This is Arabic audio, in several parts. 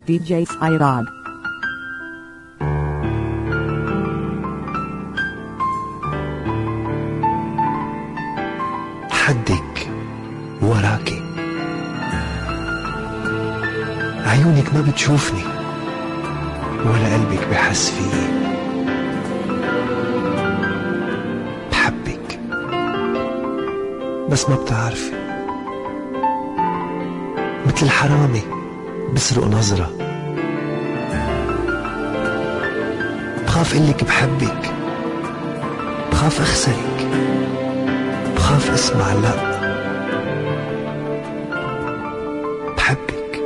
DJ Spyrob. حدك وراكي، عيونك ما بتشوفني ولا قلبك بحس فيي. بحبك بس ما بتعرفي، مثل الحرامي بسرق نظرة. بخاف قلك بحبك، بخاف أخسرك، بخاف اسمع لا. بحبك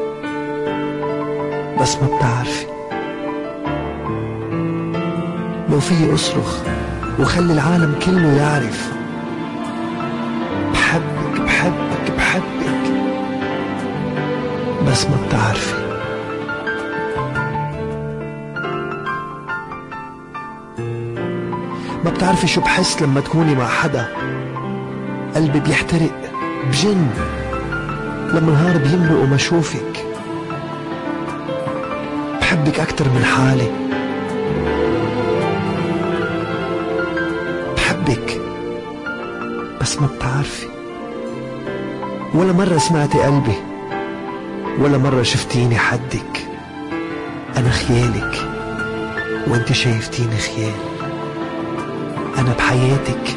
بس ما بتعرفي. لو فيي أصرخ وخلي العالم كله يعرف. بحبك بحبك بحبك بس ما بتعرفي. ما بتعرفي شو بحس لما تكوني مع حدا. قلبي بيحترق بجن لما نهار بيمرق وما شوفك. بحبك أكتر من حالي. بحبك بس ما بتعرفي. ولا مرة سمعتي قلبي، ولا مرة شفتيني حدك. أنا خيالك وأنت شايفتيني خيال. أنا بحياتك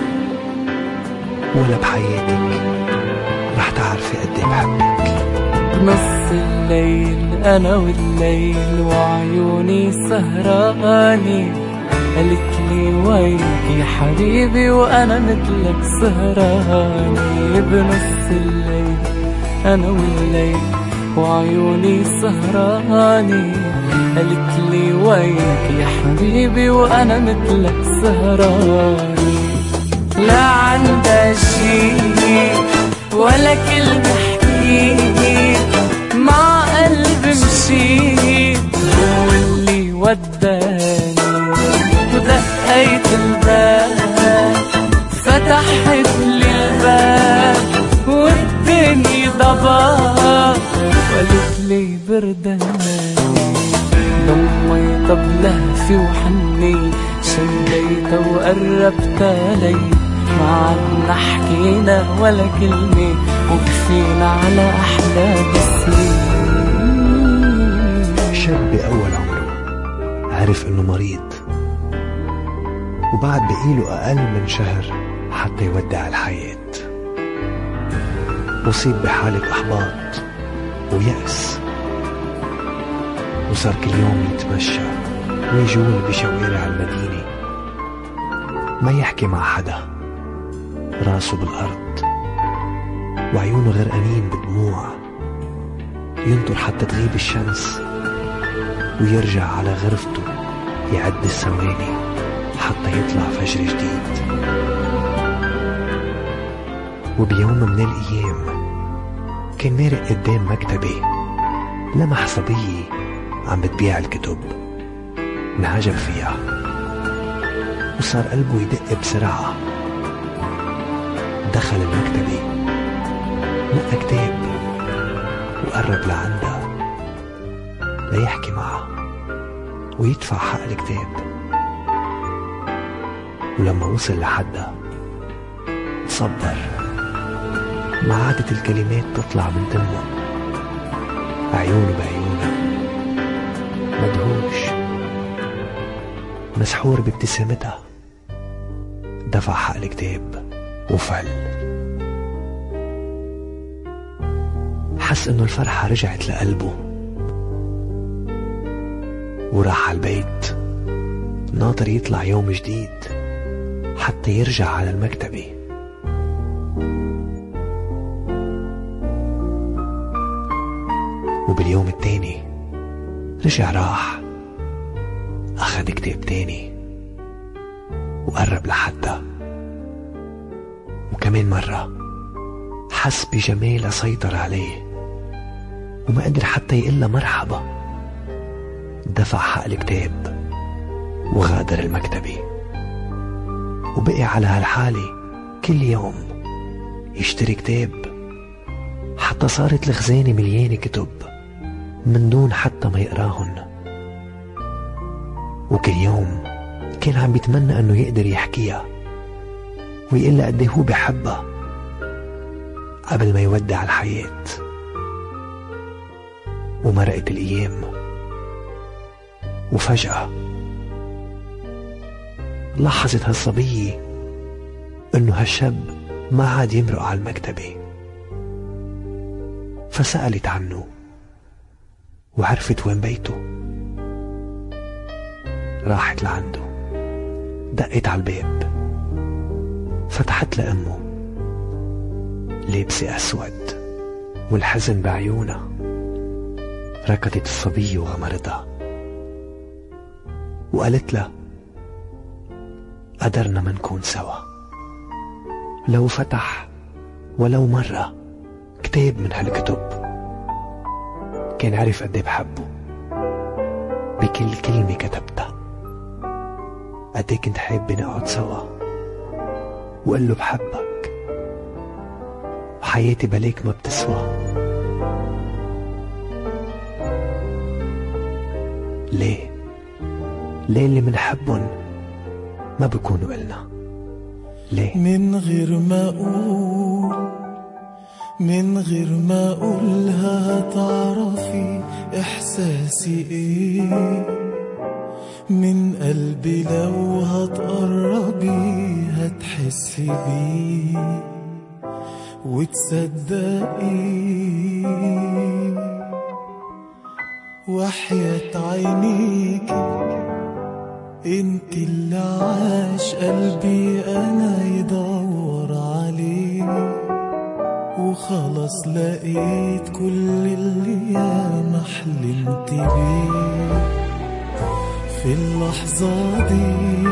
ولا بحياتك رح تعرفي قد ايه بحبك. نص الليل أنا والليل وعيوني سهراني، قالت لي وينك يا حبيبي وأنا مثلك سهراني. بنص الليل أنا والليل وعيوني سهراني، قالت لي وينك يا حبيبي وأنا مثلك سهراني. لا عندها شي ولا كلمة حكيت، مع قلبي مشيت هو اللي وداني. ودقيت الباب فتحت لي الباب والدنيا ضباب، وقالت لي برداني. ضميت بلهفي وحني شديتها وقربت لي، ما عدنا حكينا ولا كلمة وكفينا على أحلى بسنين. شاب بأول عمره عرف إنه مريض، وبعد بقيله أقل من شهر حتى يودع الحياة. أصيب بحالة إحباط ويأس، وصار كل يوم يتمشى ويجول بشوارع المدينة، ما يحكي مع حدا، راسه بالأرض وعيونه غرقانين بدموع. ينطر حتى تغيب الشمس ويرجع على غرفته يعد الثواني حتى يطلع فجر جديد. وبيوم من الأيام كان مارق قدام مكتبي، لمح صبية عم بتبيع الكتب، انعجب فيها وصار قلبه يدق بسرعة. دخل المكتبة، نقى كتاب وقرب لعندها ليحكي معها ويدفع حق الكتاب. ولما وصل لحدها صبر، ما عادت الكلمات تطلع من تمه. عيونه بعيونه، مدهوش مسحور بابتسامتها، دفع حق الكتاب وفل. حس انه الفرحة رجعت لقلبه وراح على البيت ناطر يطلع يوم جديد حتى يرجع على المكتبة. وباليوم التاني رجع، راح أخذ كتاب تاني وقرب لحدها، وكمان مرة حس بجمالها سيطر عليه وما قدر حتى يقلها مرحبا. دفع حق الكتاب وغادر المكتبة، وبقي على هالحالة كل يوم يشتري كتاب حتى صارت الخزانة مليانة كتب من دون حتى ما يقراهن. وكل يوم كان عم بيتمنى انه يقدر يحكيها ويقلها قد ايه هو بحبها قبل ما يودع الحياة. ومرقت الايام وفجأة لاحظت هالصبية انه هالشاب ما عاد يمرق على المكتبة، فسألت عنه وعرفت وين بيته. راحت لعنده، دقت على الباب، فتحت لأمه لابسة أسود والحزن بعيونها. ركضت الصبية وغمرتها وقالت له قدرنا ما نكون سوا. لو فتح ولو مرة كتاب من هالكتب كان عرف قد ايه بحبه بكل كلمة كتبتها. قد ايه كنت حابة نقعد سوا وقال له بحبك وحياتي بليك ما بتسوى. ليه اللي منحبن ما بيكونوا إلنا؟ ليه من غير ما أقول، من غير ما أقولها هتعرفي إحساسي إيه. من قلبي لو هتقربي هتحسي بيه وتصدقي. وحياة عينيكي انت اللي عاش قلبي انا يدور عليه. وخلاص لقيت كل اللي ياما حلمت بيه في اللحظة دي.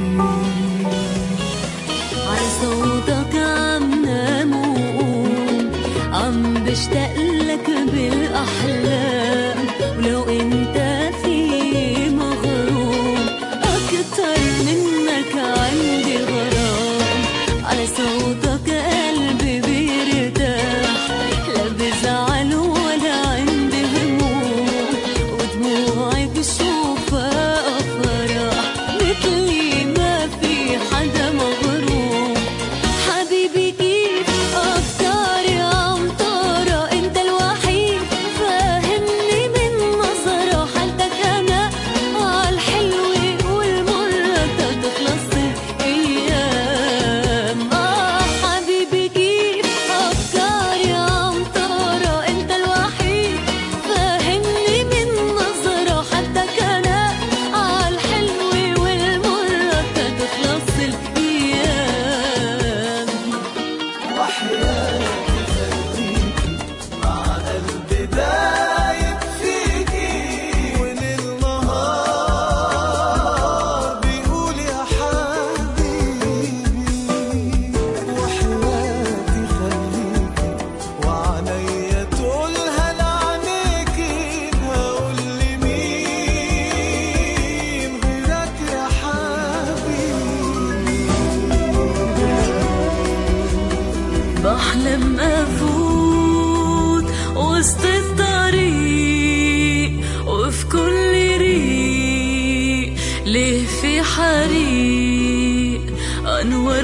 على صوتك عم نام وقوم، عم بشتاق لك بالأحلام. ولو انت في مغروم أكتر منك عندي غرام. على صوتك قلبي بيرتاح، لا بزعل ولا عندي هموم. ودموعي بشوفها أفراح، مثلي ما في حدا مغروم. حبيبي كيف أفكاري عم طارة، انت الوحيد فاهمني من نظرة. حالتك أنا عالحلوة والمرة تخلص الأيام. حبيبي كيف أفكاري عم طارة، انت الوحيد فاهمني من نظرة. حالتك أنا عالحلوة والمرة تخلص الأيام. وحياتي خليكي مع قلبي دايب فيكي، وليل نهار بيقول يا حبيبي. وحياتي خليكي وعنيا تقولها لعنيكي. هقول لمين غيرك يا حبيبي. بحلم أفوت وسط الطريق وفي كل ريق، ليه في حريق أنور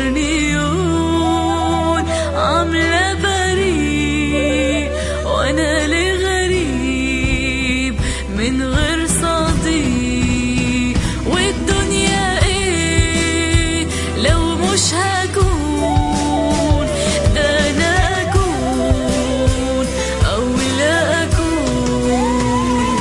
نيون عاملة بريق. وأنا ليه غريب من غير صديق. والدنيا إيه لو مش هكون، ده أنا أكون أو لا أكون.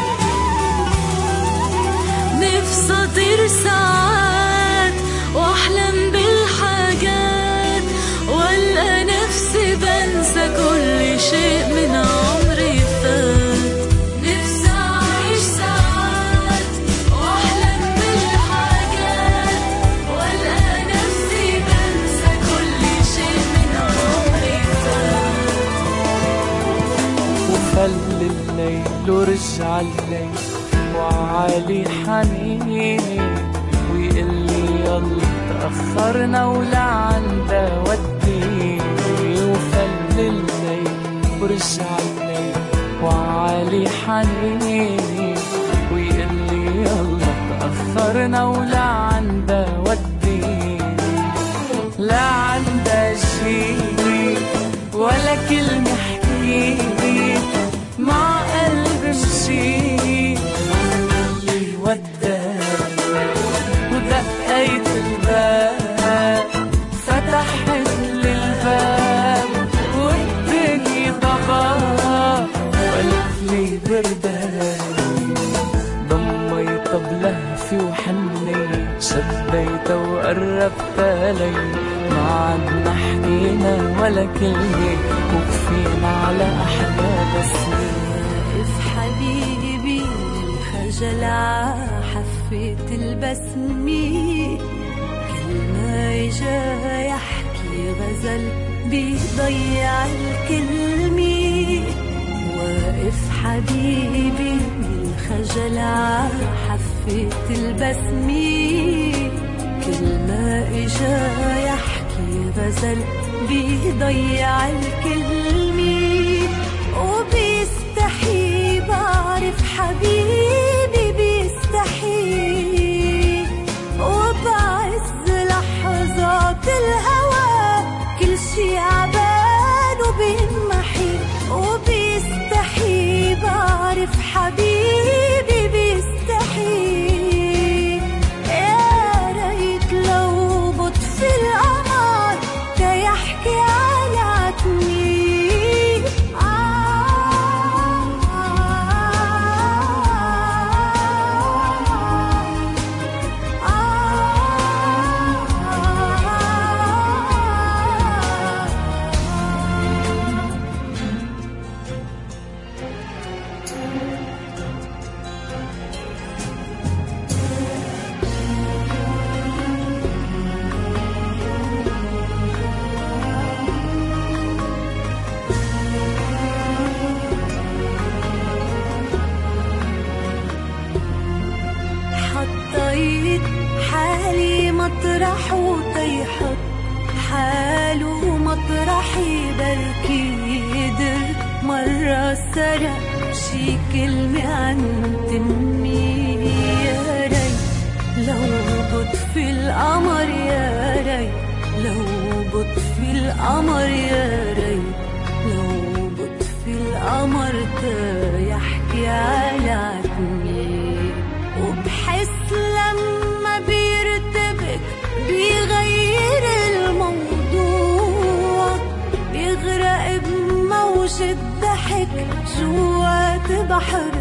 نفسي أطير ساعات وأحلم بالحاجات، وألقى نفسي بنسى كل شيء من عمري فات. نفسي أعيش ساعات وأحلم بالحاجات، وألقى نفسي بنسى كل شيء من عمري فات. وفل الليل ورجع الليل وعالي حنيني، ويقلي يلا تأخرنا ولعنا وديني. وفل الليل ورجع الليل وعلي حنيني ويقلي يلا تأخرنا ولا عنده وديني، لا عنده شي ولا كلمة حكيني، مع قلب مشي اللي وداني ودقيت الباب فتحت لي الباب والدنيا ضباب وقالت لي برداني، ضميت بلهفي وحني شديتها وقربت لي، ما عدنا حكينا ولا كلمة وكفينا على أحلى بسمة. واقف حبيبي الخجل عحفة البسمة، كل ما إجا يحكي غزل بيضيع الكلمة. واقف حبيبي الخجل عحفة البسمة، كل ما إجا يحكي غزل بيضيع الكلمة. وبيستحي بعرف حبيبي بيستحي، وبعز لحظات الهوى كل شي عبان وبينمحي. وبيستحي بعرف حبيبي بيستحي، في القمر تيحكي على عتمي. حالي مطرح وطيحت حاله مطرحي، بركي قدر مرة سرق شي كلمة عن تمي. يا ريت لو بطفي القمر، يا ريت لو بطفي القمر، يا ريت لو بطفي القمر تيحكي على عتمي. وبحس لما بيرتبك بيغير الموضوع، بيغرق بموجة ضحك جوات بحر